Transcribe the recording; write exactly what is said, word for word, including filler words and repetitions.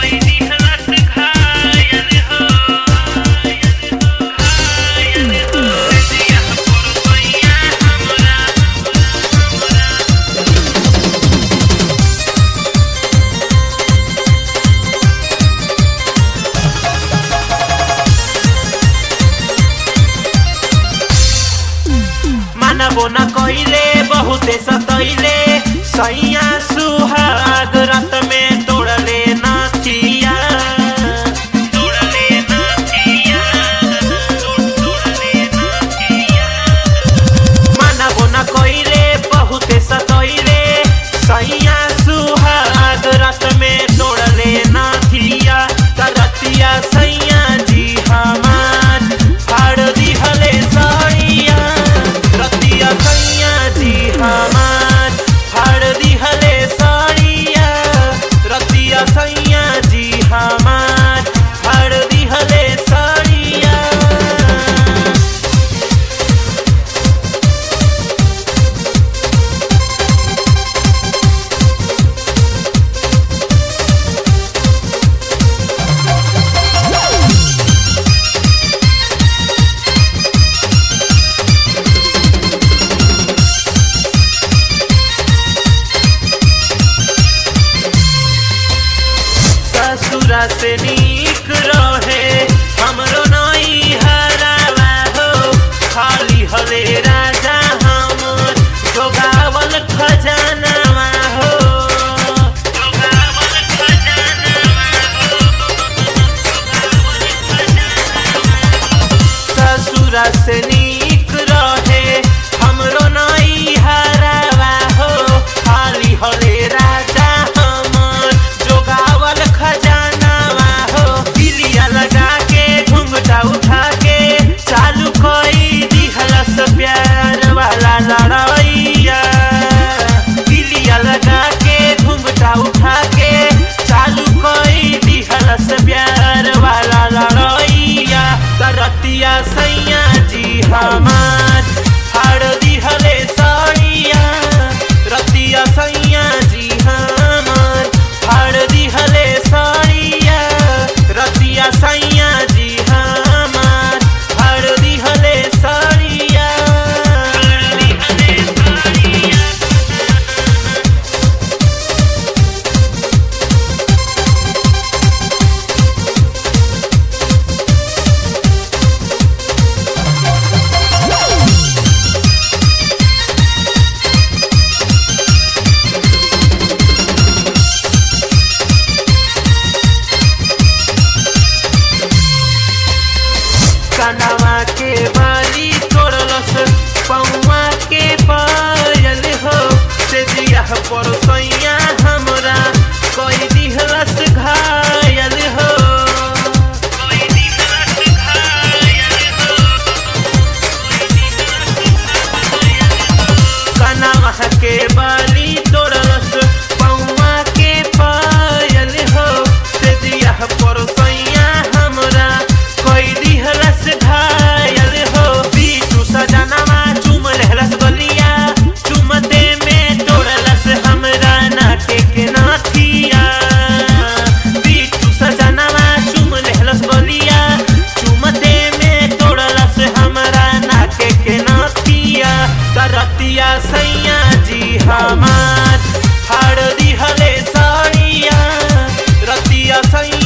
न कइले बहुते सतैले सैया सुहाग रात में तोड़ले नाथिया तोड़ले नाथिया तोड़ले नाथिया मानबो न कइले बहुते सतैले सैया सुहाग रात में तोड़ले नाथिया तरतिया सैया जी हमार फाड़ दिहले सैया रतिया सैया जी हमार फाड़ दिहले सैया रतिया सैया जी हमार फाड़ दिहले सैया। ससुरा से नीक रहे हमरो नई हरावा हो खाली हले राजा हमर जोगावल खजानावा हो जोगावल खजानावा हो जोगावल खजानावा ससुरा से नीक रहे हमरो नई हरावा हो खाली हले राजा हमर जोगावल खजानावा हो दिलिया लगा के घुंघटा उठा के चालू कोई दिहलस प्यार वाला लड़ाइया दिलिया लगा के घुंघटा उठा के चालू कोई दिहलस प्यार वाला लड़ाइया तरतिया सैया जी हमार फाड़ दिहले सैया रतिया सैया जी हमार फाड़ दिहले सैया रतिया सैया जी हमार फाड़ दिहले सैया फाड़ दिहले सैया। कनवा के बाली तोड़लस पौवा के पायल हो से दिया पर सैया हमरा कोई दिहलस घायल हो कोई दिहलस घायल हो कोई दिहलस घायल हो कनवा के बाली तोड़लस पौवा के पायल हो से दिया पर सैया हमरा कोई दिहलस घायल हो बीटू सजनवा चुम लेहलस गलिया चुमते में तोड़लस हमरा नाटे के नाथिया बीटू सजनवा चुम लेहलस गलिया चुमते में तोड़लस हमरा नाटे के नाथिया तरतिया सैया जी हमार फाड़ दिहले सैया रतिया सैया